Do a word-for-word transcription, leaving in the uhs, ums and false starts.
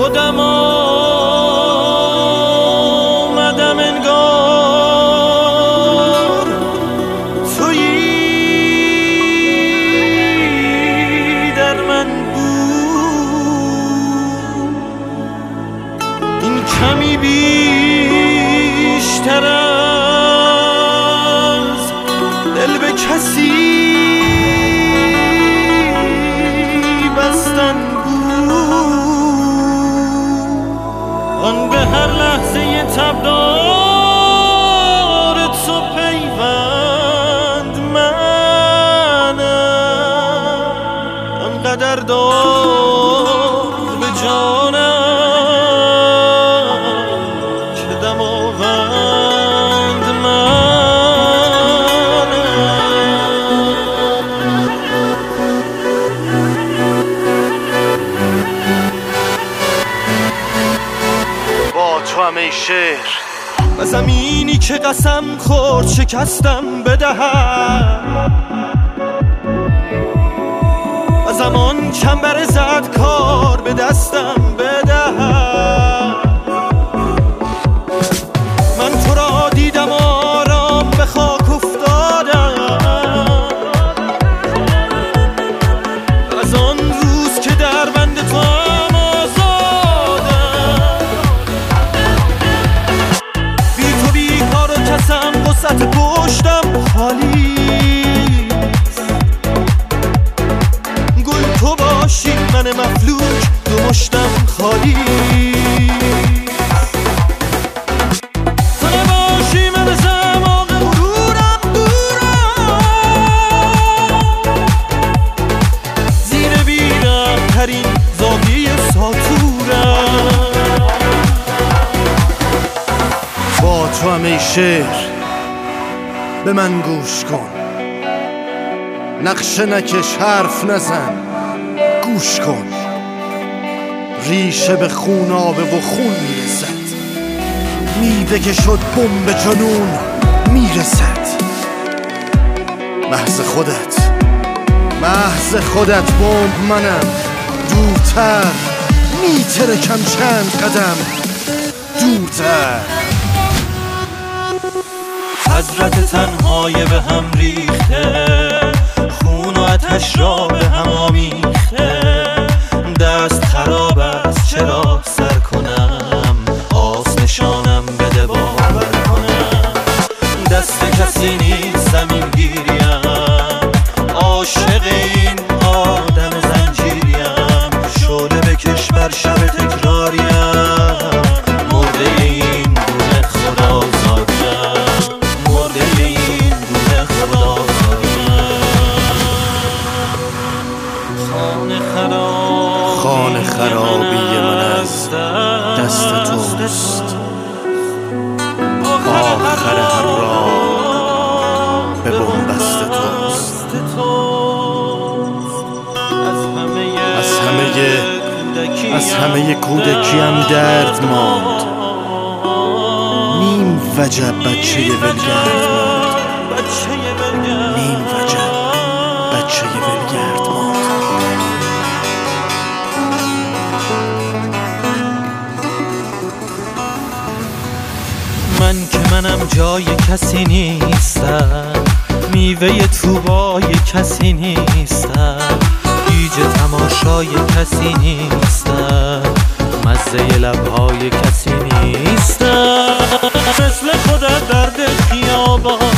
خودم آمدم انگار تویی در من بود. این کمی بیشتر از دل به کسی بستن آن به هر لحظه تبدار تو پیوند منم آنقدر دار به جانم که دماوند منم. با تو همه شهر و زمینی که قسم خورد شکستم بدهم و زمان چنبر زد کار به دستم بدهم. من تو را دیدم آرام به خاک افتادم از آن روز که در بند تو وسط پشتم خالیست. گل تو باشی من مفلوک دو مشتم خالیست. تو نباشی من زمان غرورم دورم زیر بیرم ترین زاویه ساتورم. با تو همه شهر به من گوش کن، نقشه نکش حرف نزن گوش کن. ریشه به خون آبه و خون میرسد، میوه که شد بمب جنون میرسد. محض خودت محض خودت بمب منم، دورتر میترکم چند قدم دورتر. حضرت تنهای به هم ریخته، خون و آتش را به هم آمیخته. دست خراب است چرا سر کنم، آس نشانم بده باور کنم. دست کسی نیست زمین گیریم، عاشق این آدم زنجیریم. شعله بکش بر شب تکراریم، مرده این گونه خدا زادیم. خانه خرابی من از دست توست، آخر هر راه به بنبست توست. از همه از همه کودکیم درد ماند، نیم وجب بچه ولگرد ماند. نیم وجب بچه ولگرد ماند. من که منم جای کسی نیستم، میوه توبای کسی نیستم، گیج تماشای کسی نیستم، مزه لبهای کسی نیستم. مثل خودت درد خیابان